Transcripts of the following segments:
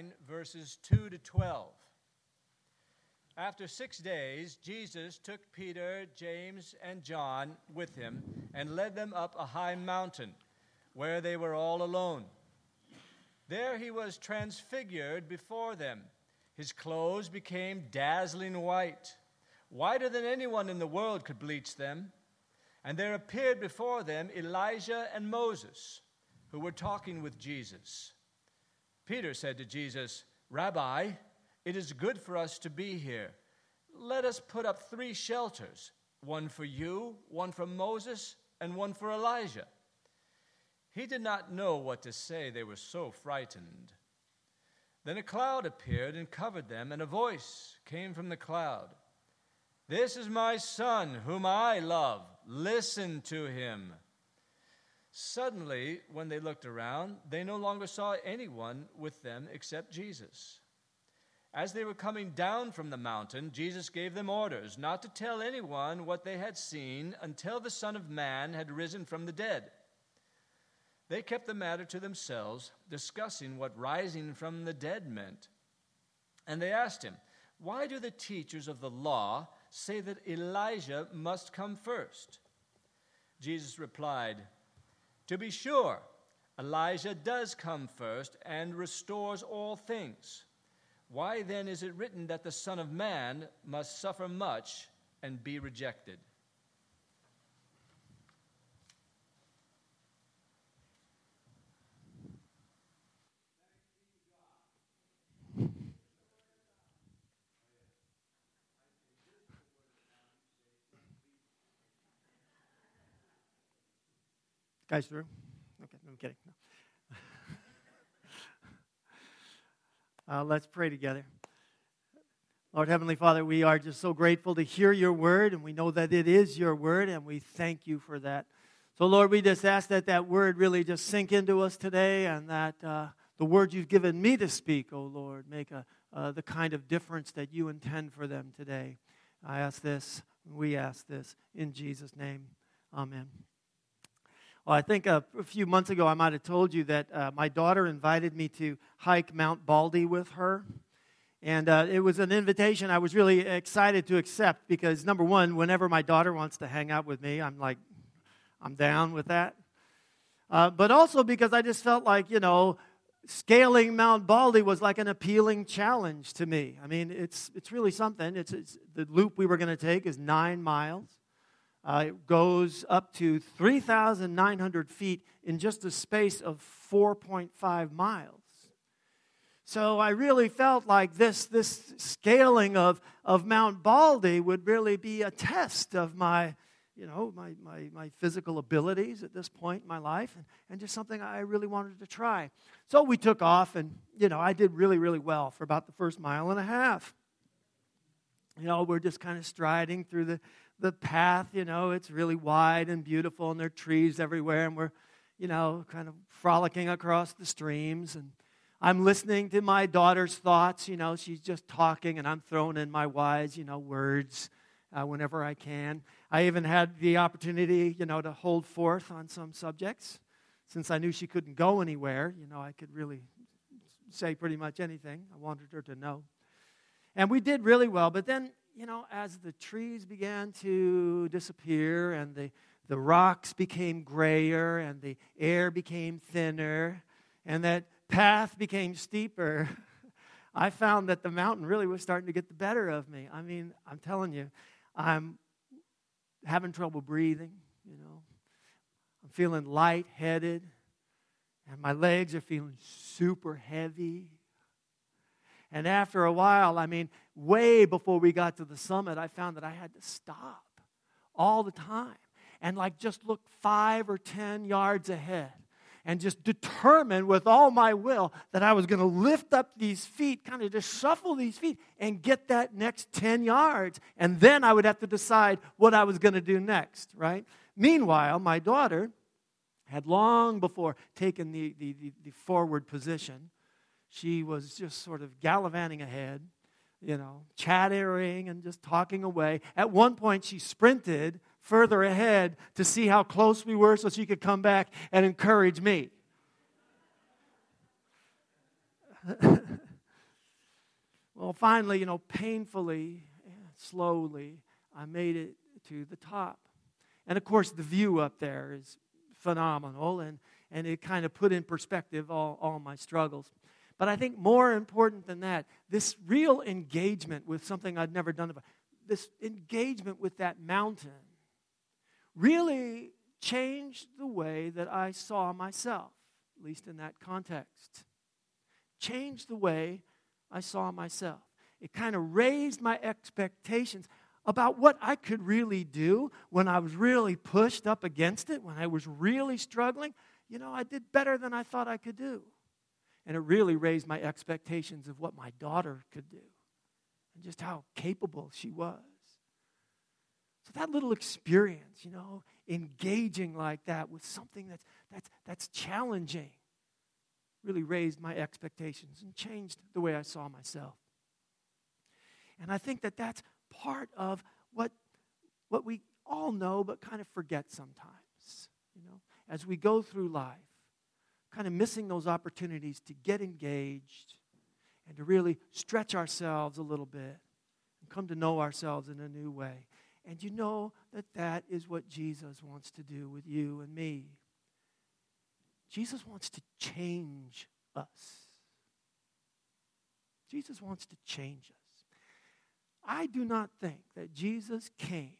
9, verses 2 to 12. After 6 days, Jesus took Peter, James, and John with him and led them up a high mountain where they were all alone. There he was transfigured before them. His clothes became dazzling white, whiter than anyone in the world could bleach them. And there appeared before them Elijah and Moses, who were talking with Jesus. Peter said to Jesus, "Rabbi, it is good for us to be here. Let us put up 3 shelters, one for you, one for Moses, and one for Elijah." He did not know what to say. They were so frightened. Then a cloud appeared and covered them, and a voice came from the cloud. "This is my son, whom I love. Listen to him." Suddenly, when they looked around, they no longer saw anyone with them except Jesus. As they were coming down from the mountain, Jesus gave them orders not to tell anyone what they had seen until the Son of Man had risen from the dead. They kept the matter to themselves, discussing what rising from the dead meant. And they asked him, "Why do the teachers of the law say that Elijah must come first?" Jesus replied, "To be sure, Elijah does come first and restores all things. Why then is it written that the Son of Man must suffer much and be rejected?" Guys through? Okay, I'm kidding. Let's pray together. Lord Heavenly Father, we are just so grateful to hear your word, and we know that it is your word, and we thank you for that. So Lord, we just ask that that word really just sink into us today, and that the words you've given me to speak, oh Lord, make the kind of difference that you intend for them today. I ask this, we ask this, in Jesus' name. Amen. Well, I think a few months ago I might have told you that my daughter invited me to hike Mount Baldy with her. And it was an invitation I was really excited to accept because, number one, whenever my daughter wants to hang out with me, I'm down with that. But also because I just felt like, scaling Mount Baldy was like an appealing challenge to me. I mean, it's really something. It's the loop we were going to take is 9 miles. It goes up to 3,900 feet in just a space of 4.5 miles. So I really felt like this scaling of Mount Baldy would really be a test of my physical abilities at this point in my life, and just something I really wanted to try. So we took off, and I did really, really well for about the first mile and a half. We're just kind of striding through the path, it's really wide and beautiful, and there are trees everywhere, and we're, kind of frolicking across the streams, and I'm listening to my daughter's thoughts, she's just talking, and I'm throwing in my wise, words whenever I can. I even had the opportunity, to hold forth on some subjects. Since I knew she couldn't go anywhere, I could really say pretty much anything I wanted her to know. And we did really well, but then, as the trees began to disappear and the rocks became grayer and the air became thinner and that path became steeper, I found that the mountain really was starting to get the better of me. I mean, I'm telling you, I'm having trouble breathing, I'm feeling lightheaded, and my legs are feeling super heavy. And after a while, way before we got to the summit, I found that I had to stop all the time and just look 5 or 10 yards ahead and just determine with all my will that I was going to lift up these feet, kind of just shuffle these feet and get that next 10 yards. And then I would have to decide what I was going to do next, right? Meanwhile, my daughter had long before taken the forward position. She was just sort of gallivanting ahead, chattering and just talking away. At one point, she sprinted further ahead to see how close we were so she could come back and encourage me. Well, finally, painfully, slowly, I made it to the top. And of course, the view up there is phenomenal, and it kind of put in perspective all my struggles. But I think more important than that, this real engagement with something I'd never done before, this engagement with that mountain really changed the way that I saw myself, at least in that context. Changed the way I saw myself. It kind of raised my expectations about what I could really do when I was really pushed up against it, when I was really struggling. I did better than I thought I could do. And it really raised my expectations of what my daughter could do and just how capable she was. So that little experience, engaging like that with something that's challenging, really raised my expectations and changed the way I saw myself. And I think that that's part of what we all know but kind of forget sometimes, as we go through life, kind of missing those opportunities to get engaged and to really stretch ourselves a little bit and come to know ourselves in a new way. And that is what Jesus wants to do with you and me. Jesus wants to change us. Jesus wants to change us. I do not think that Jesus came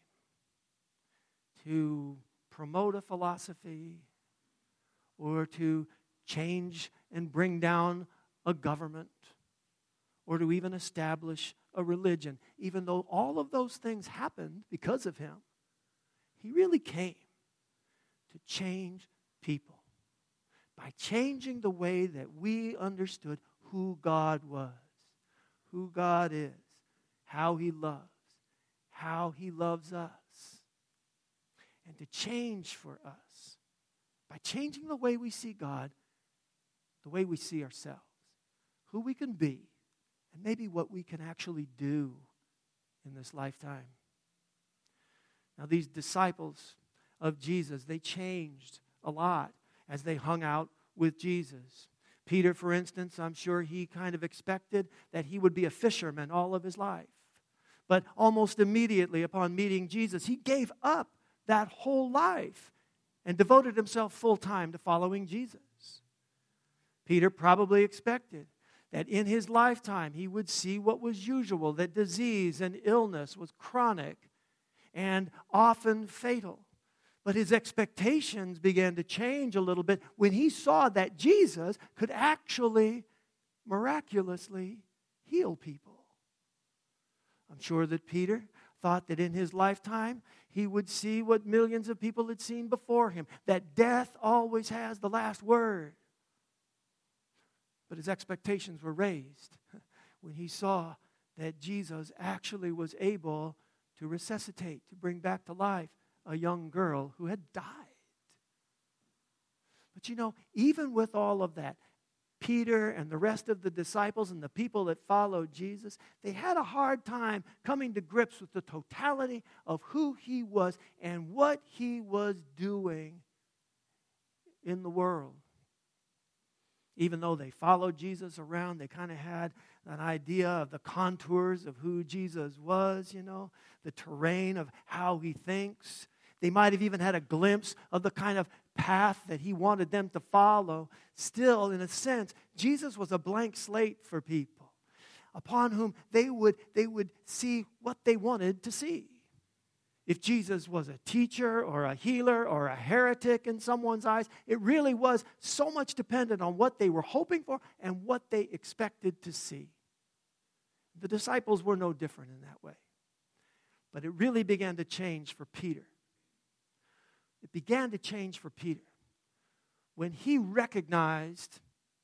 to promote a philosophy or to change and bring down a government or to even establish a religion. Even though all of those things happened because of him, he really came to change people by changing the way that we understood who God was, who God is, how he loves us. And to change for us by changing the way we see God, the way we see ourselves, who we can be, and maybe what we can actually do in this lifetime. Now, these disciples of Jesus, they changed a lot as they hung out with Jesus. Peter, for instance, I'm sure he kind of expected that he would be a fisherman all of his life. But almost immediately upon meeting Jesus, he gave up that whole life and devoted himself full time to following Jesus. Peter probably expected that in his lifetime he would see what was usual, that disease and illness was chronic and often fatal. But his expectations began to change a little bit when he saw that Jesus could actually miraculously heal people. I'm sure that Peter thought that in his lifetime he would see what millions of people had seen before him, that death always has the last word. But his expectations were raised when he saw that Jesus actually was able to resuscitate, to bring back to life a young girl who had died. But even with all of that, Peter and the rest of the disciples and the people that followed Jesus, they had a hard time coming to grips with the totality of who he was and what he was doing in the world. Even though they followed Jesus around, they kind of had an idea of the contours of who Jesus was, the terrain of how he thinks. They might have even had a glimpse of the kind of path that he wanted them to follow. Still, in a sense, Jesus was a blank slate for people upon whom they would see what they wanted to see. If Jesus was a teacher or a healer or a heretic in someone's eyes, it really was so much dependent on what they were hoping for and what they expected to see. The disciples were no different in that way. But it really began to change for Peter. It began to change for Peter when he recognized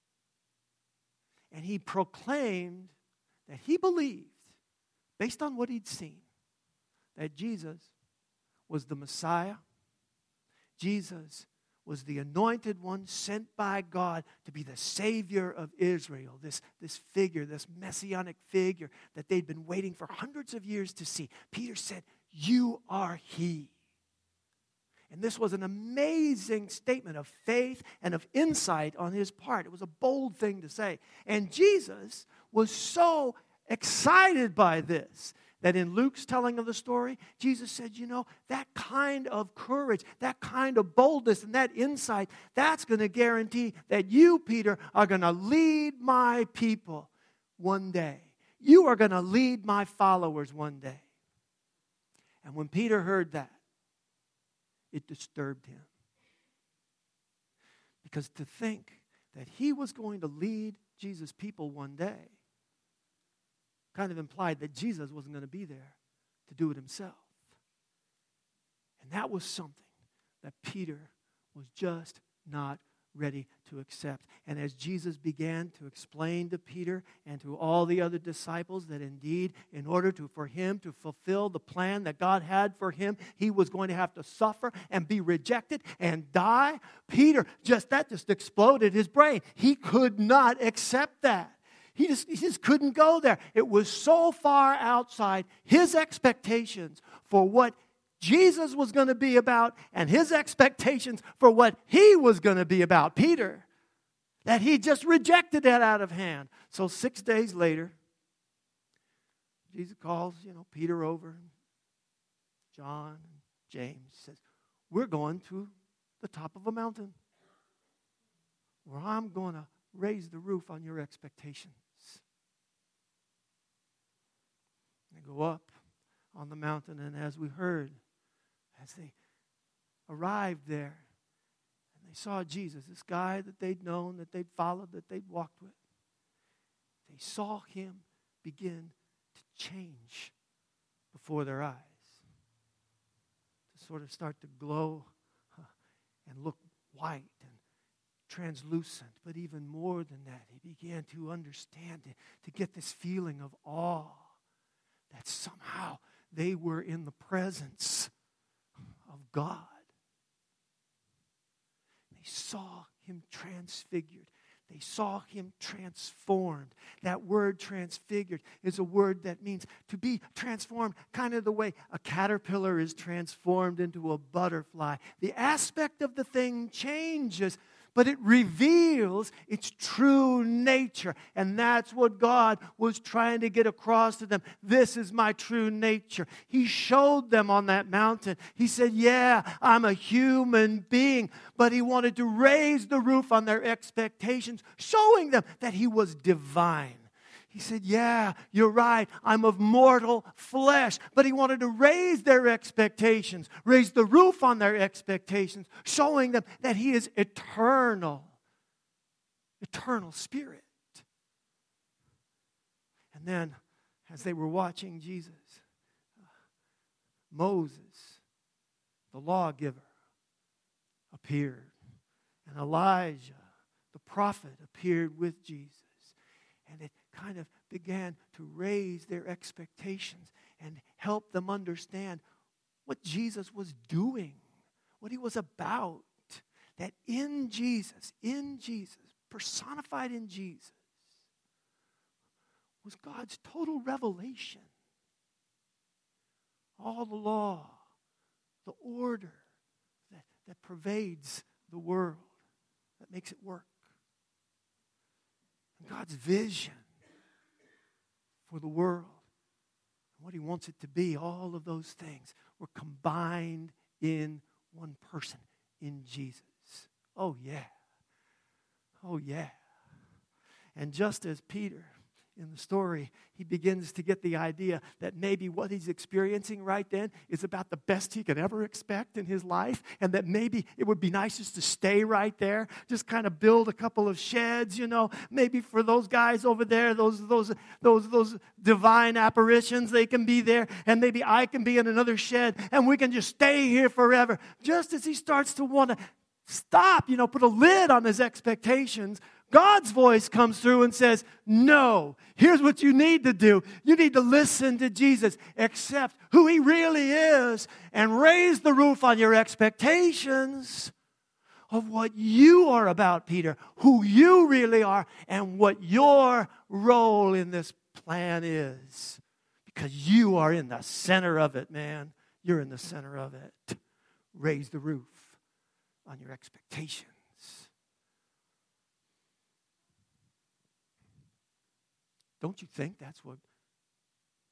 and he proclaimed that he believed, based on what he'd seen, that Jesus was the Messiah. Jesus was the anointed one sent by God to be the Savior of Israel, this figure, this messianic figure that they'd been waiting for hundreds of years to see. Peter said, "You are He." And this was an amazing statement of faith and of insight on his part. It was a bold thing to say. And Jesus was so excited by this. That in Luke's telling of the story, Jesus said, that kind of courage, that kind of boldness, and that insight, that's going to guarantee that you, Peter, are going to lead my people one day. You are going to lead my followers one day. And when Peter heard that, it disturbed him. Because to think that he was going to lead Jesus' people one day kind of implied that Jesus wasn't going to be there to do it himself. And that was something that Peter was just not ready to accept. And as Jesus began to explain to Peter and to all the other disciples that indeed, in order for him to fulfill the plan that God had for him, he was going to have to suffer and be rejected and die, Peter, that just exploded his brain. He could not accept that. He just couldn't go there. It was so far outside his expectations for what Jesus was going to be about and his expectations for what he was going to be about, Peter, that he just rejected it out of hand. So 6 days later, Jesus calls, Peter over, John, and James, says, we're going to the top of a mountain where I'm going to raise the roof on your expectations. They go up on the mountain, and as we heard, as they arrived there, and they saw Jesus, this guy that they'd known, that they'd followed, that they'd walked with, they saw him begin to change before their eyes, to sort of start to glow and look white and translucent. But even more than that, he began to understand, to get this feeling of awe, that somehow they were in the presence of God. They saw him transfigured. They saw him transformed. That word transfigured is a word that means to be transformed, kind of the way a caterpillar is transformed into a butterfly. The aspect of the thing changes, but it reveals its true nature. And that's what God was trying to get across to them. This is my true nature. He showed them on that mountain. He said, yeah, I'm a human being. But he wanted to raise the roof on their expectations, showing them that he was divine. He said, yeah, you're right, I'm of mortal flesh. But he wanted to raise their expectations, raise the roof on their expectations, showing them that he is eternal spirit. And then, as they were watching Jesus, Moses, the lawgiver, appeared. And Elijah, the prophet, appeared with Jesus. And it kind of began to raise their expectations and help them understand what Jesus was doing, what he was about. That in Jesus, personified in Jesus, was God's total revelation. All the law, the order that pervades the world, that makes it work. And God's vision for the world, and what he wants it to be, all of those things were combined in one person, in Jesus. Oh, yeah. Oh, yeah. And just as Peter, in the story, he begins to get the idea that maybe what he's experiencing right then is about the best he could ever expect in his life, and that maybe it would be nice just to stay right there, just kind of build a couple of sheds, maybe for those guys over there, those divine apparitions, they can be there, and maybe I can be in another shed, and we can just stay here forever. Just as he starts to want to stop, put a lid on his expectations, God's voice comes through and says, no, here's what you need to do. You need to listen to Jesus, accept who he really is, and raise the roof on your expectations of what you are about, Peter, who you really are, and what your role in this plan is. Because you are in the center of it, man. You're in the center of it. Raise the roof on your expectations. Don't you think that's what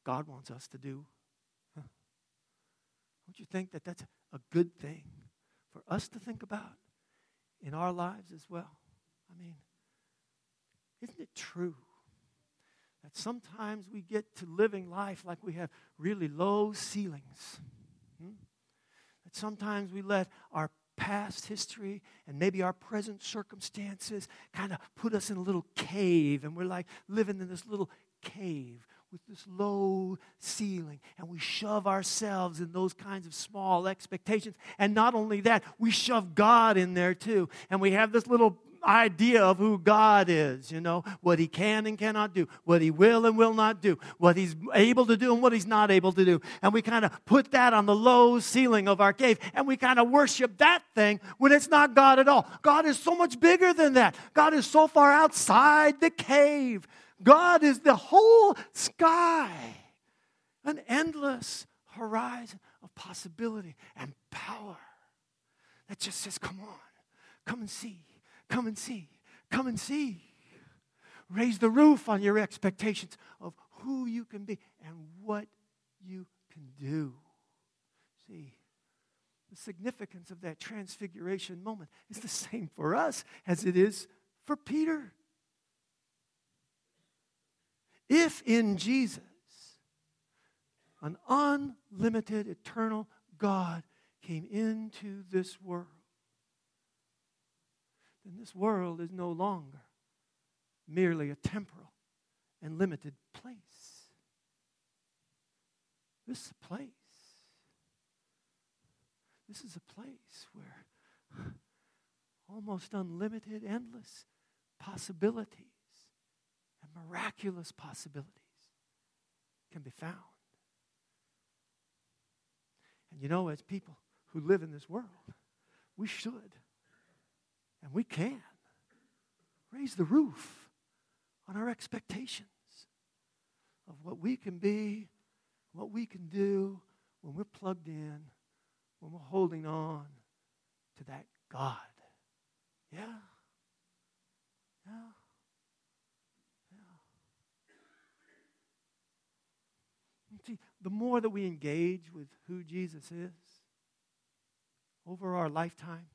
God wants us to do? Huh? Don't you think that that's a good thing for us to think about in our lives as well? I mean, isn't it true that sometimes we get to living life like we have really low ceilings? That sometimes we let our past history and maybe our present circumstances kind of put us in a little cave, and we're like living in this little cave with this low ceiling, and we shove ourselves in those kinds of small expectations. And not only that, we shove God in there too, and we have this little idea of who God is, what He can and cannot do, what He will and will not do, what He's able to do and what He's not able to do. And we kind of put that on the low ceiling of our cave, and we kind of worship that thing when it's not God at all. God is so much bigger than that. God is so far outside the cave. God is the whole sky, an endless horizon of possibility and power that just says, come on, come and see. Come and see. Come and see. Raise the roof on your expectations of who you can be and what you can do. See, the significance of that transfiguration moment is the same for us as it is for Peter. If in Jesus, an unlimited, eternal God came into this world, then this world is no longer merely a temporal and limited place. This is a place. This is a place where almost unlimited, endless possibilities and miraculous possibilities can be found. And as people who live in this world, we should and we can raise the roof on our expectations of what we can be, what we can do when we're plugged in, when we're holding on to that God. Yeah. Yeah. Yeah. See, the more that we engage with who Jesus is over our lifetime,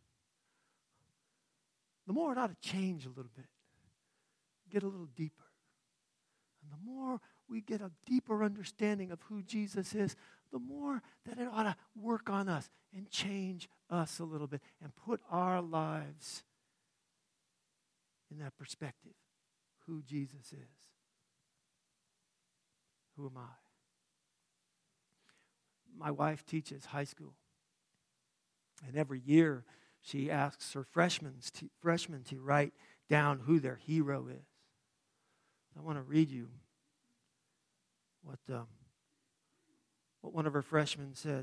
the more it ought to change a little bit, get a little deeper. And the more we get a deeper understanding of who Jesus is, the more that it ought to work on us and change us a little bit and put our lives in that perspective. Who Jesus is. Who am I? My wife teaches high school. And every year she asks her freshmen to write down who their hero is. I want to read you what one of her freshmen said.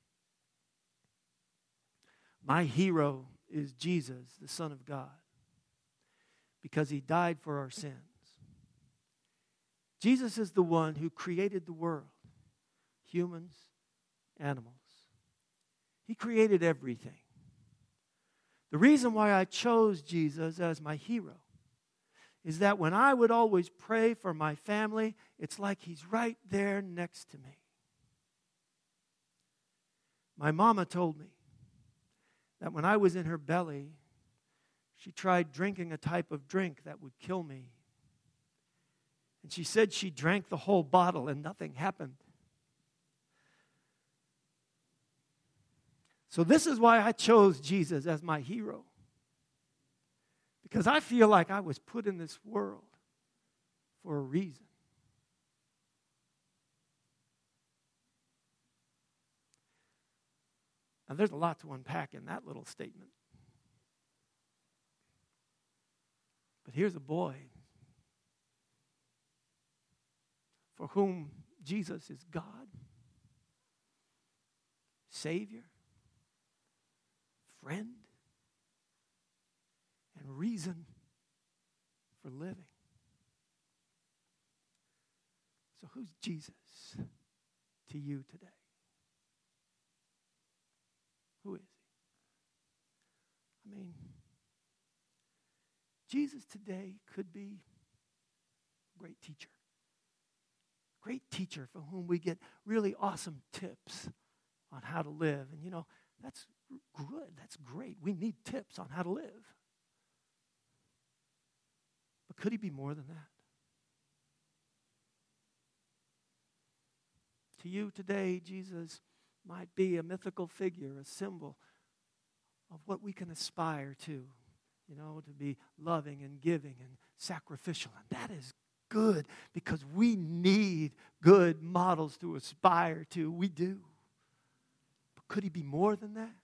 My hero is Jesus, the Son of God, because He died for our sins. Jesus is the one who created the world, humans, animals. He created everything. The reason why I chose Jesus as my hero is that when I would always pray for my family, it's like He's right there next to me. My mama told me that when I was in her belly, she tried drinking a type of drink that would kill me. And she said she drank the whole bottle and nothing happened. So this is why I chose Jesus as my hero. Because I feel like I was put in this world for a reason. Now there's a lot to unpack in that little statement. But here's a boy for whom Jesus is God, Savior, friend, and reason for living. So who's Jesus to you today? Who is He? I mean, Jesus today could be a great teacher, great teacher from whom we get really awesome tips on how to live. And that's good. That's great. We need tips on how to live. But could he be more than that? To you today, Jesus might be a mythical figure, a symbol of what we can aspire to be loving and giving and sacrificial. And that is good because we need good models to aspire to. We do. But could he be more than that?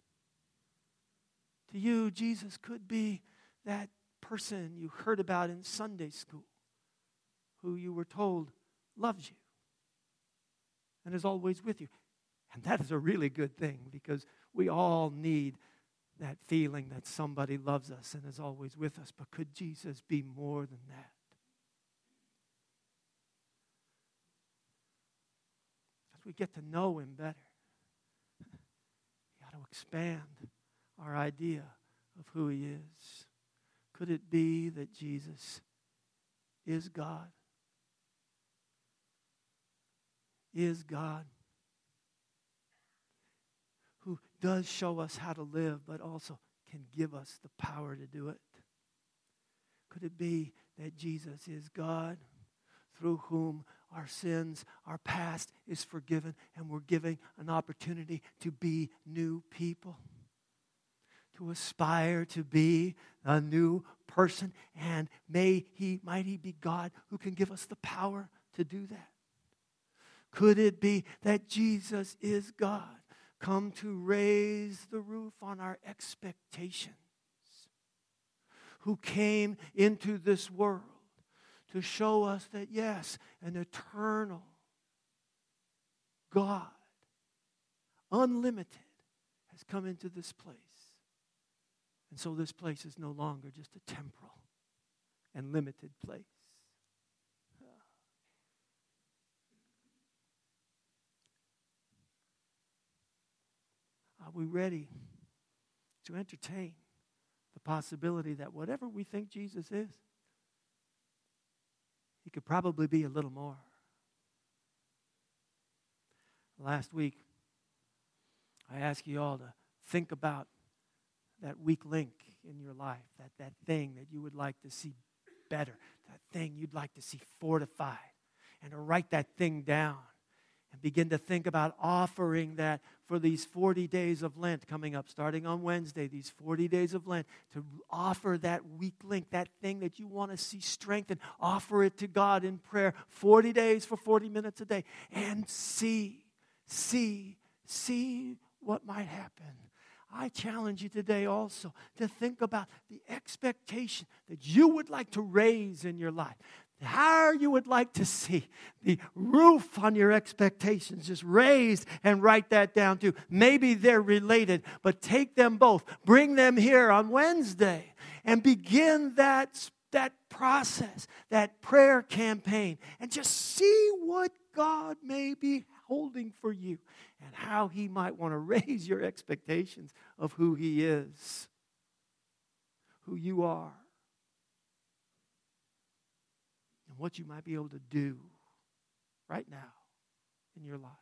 To you, Jesus could be that person you heard about in Sunday school who you were told loves you and is always with you. And that is a really good thing because we all need that feeling that somebody loves us and is always with us. But could Jesus be more than that? As we get to know him better, we got to expand our idea of who he is. Could it be that Jesus is God? Is God, who does show us how to live, but also can give us the power to do it? Could it be that Jesus is God, through whom our sins, our past is forgiven, and we're given an opportunity to be new people, to aspire to be a new person, and might he be God who can give us the power to do that? Could it be that Jesus is God, come to raise the roof on our expectations, who came into this world to show us that, yes, an eternal God, unlimited, has come into this place. And so this place is no longer just a temporal and limited place. Are we ready to entertain the possibility that whatever we think Jesus is, he could probably be a little more? Last week, I asked you all to think about that weak link in your life, that thing that you would like to see better, that thing you'd like to see fortified, and to write that thing down and begin to think about offering that for these 40 days of Lent coming up, starting on Wednesday, these 40 days of Lent, to offer that weak link, that thing that you want to see strengthened, offer it to God in prayer, 40 days for 40 minutes a day, and see what might happen. I challenge you today also to think about the expectation that you would like to raise in your life. How you would like to see the roof on your expectations just raised, and write that down too. Maybe they're related, but take them both. Bring them here on Wednesday and begin that process, that prayer campaign, and just see what God may be holding for you and how he might want to raise your expectations of who he is, who you are, and what you might be able to do right now in your life.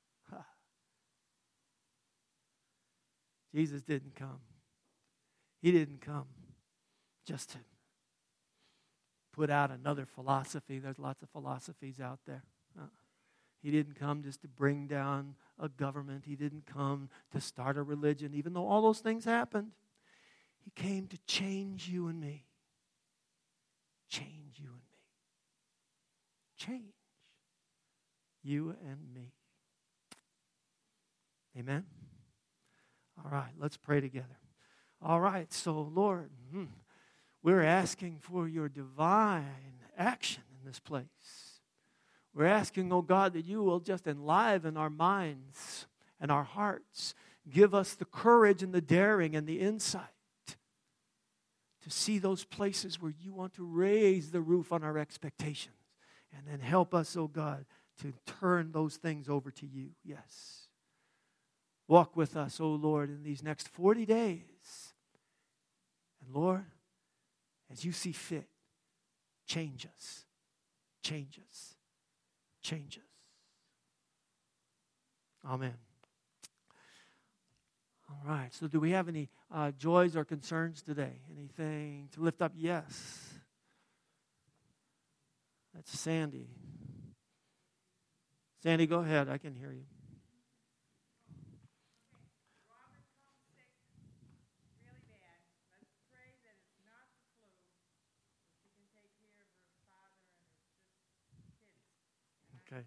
Jesus didn't come. He didn't come just to put out another philosophy. There's lots of philosophies out there. He didn't come just to bring down a government. He didn't come to start a religion, even though all those things happened. He came to change you and me. Change you and me. Change you and me. Amen? All right, let's pray together. All right, so Lord, we're asking for your divine action in this place. We're asking, oh God, that you will just enliven our minds and our hearts. Give us the courage and the daring and the insight to see those places where you want to raise the roof on our expectations. And then help us, oh God, to turn those things over to you. Yes. Walk with us, oh Lord, in these next 40 days. And Lord, as you see fit, change us. Change us. changes. Amen. All right. So do we have any joys or concerns today? Anything to lift up? Yes. That's Sandy. Sandy, go ahead. I can hear you. Okay.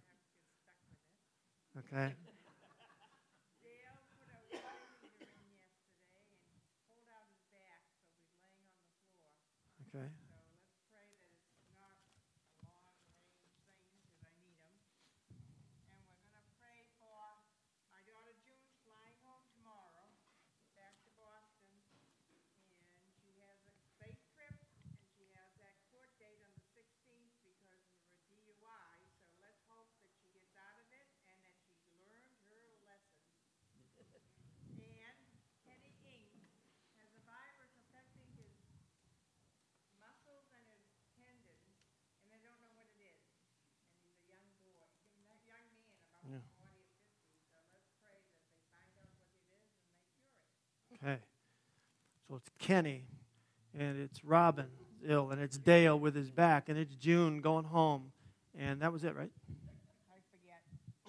Okay. Dale put a water heater in yesterday and pulled out his back, so he's laying on the floor. Okay. So let's pray that it's not a long range thing because I need him. And we're going to pray for my daughter June's flying home tomorrow, back to Boston. And she has a safe trip, and she has that court date on the 16th because of her DUI. So let's hope that she gets out of it and that she's learned her lesson. And Kenny Ings has a virus affecting his muscles and his tendons, and they don't know what it is. And he's a young boy, a young man, about 40 or 50. So let's pray that they find out what it is and they cure it. Okay. So it's Kenny, and it's Robin ill, and it's Dale with his back, and it's June going home. And that was it, right? I forget.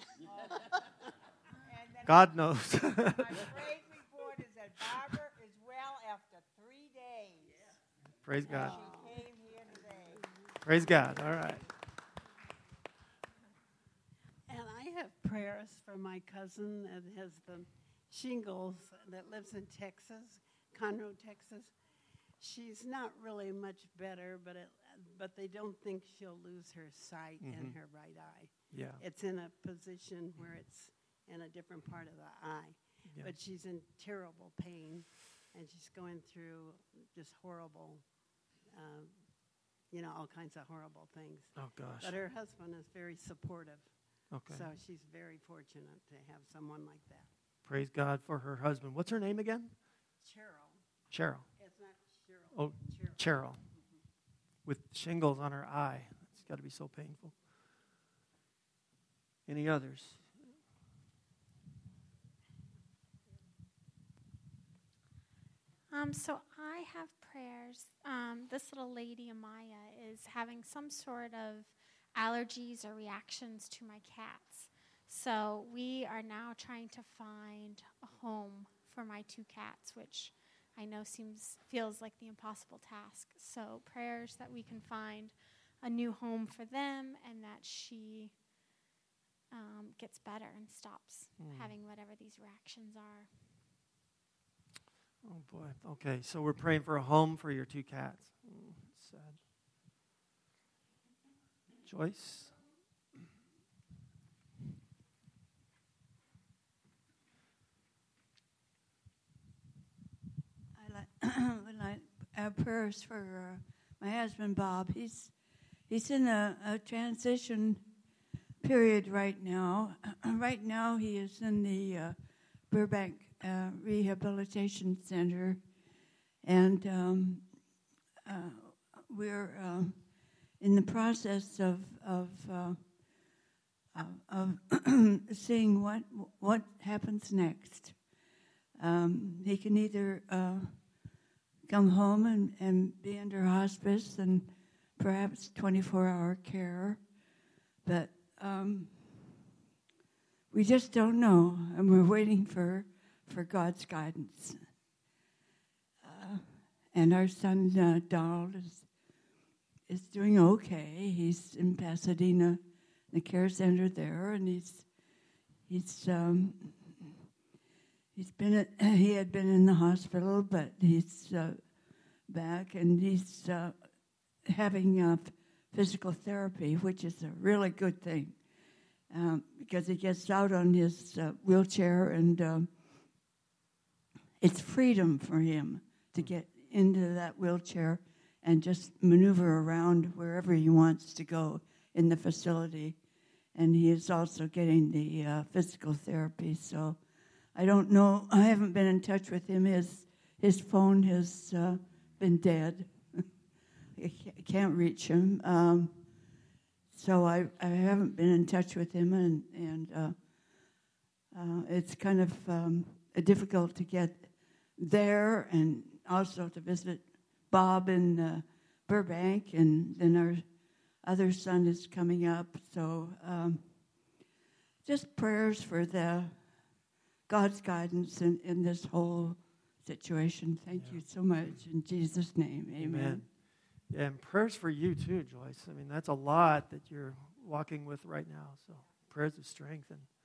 And then God knows. my praise report is that Barbara is well after 3 days. Praise God. She came here today. Praise God. All right. And I have prayers for my cousin that has the shingles that lives in Texas, Conroe, Texas. She's not really much better, but they don't think she'll lose her sight in her right eye. Yeah. It's in a position where it's in a different part of the eye. Yeah. But she's in terrible pain, and she's going through just horrible, all kinds of horrible things. Oh, gosh. But her husband is very supportive. Okay. So she's very fortunate to have someone like that. Praise God for her husband. What's her name again? Cheryl. Cheryl. It's not Cheryl. Oh, Cheryl. With shingles on her eye. It's got to be so painful. Any others? So I have prayers. This little lady, Amaya, is having some sort of allergies or reactions to my cats. So we are now trying to find a home for my 2 cats, which I know feels like the impossible task. So prayers that we can find a new home for them and that she gets better and stops having whatever these reactions are. Oh, boy. Okay, so we're praying for a home for your 2 cats. Oh, that's sad. Joyce? would like prayers for my husband Bob. He's in a transition period right now. Right now he is in the Burbank Rehabilitation Center, and we're in the process of seeing what happens next. He can either come home and be under hospice and perhaps 24-hour care, but we just don't know, and we're waiting for God's guidance. And our son Donald is doing okay. He's in Pasadena, the care center there, and he had been in the hospital, but he's back, and he's having physical therapy, which is a really good thing, because he gets out on his wheelchair, and it's freedom for him to get into that wheelchair and just maneuver around wherever he wants to go in the facility. And he is also getting the physical therapy, so I don't know. I haven't been in touch with him. His phone has been dead. I can't reach him. So I haven't been in touch with him, and it's kind of difficult to get there, and also to visit Bob in Burbank, and then our other son is coming up. So just prayers for God's guidance in this whole situation. Thank you so much. In Jesus' name, amen. Yeah, and prayers for you too, Joyce. I mean, that's a lot that you're walking with right now. So prayers of strength and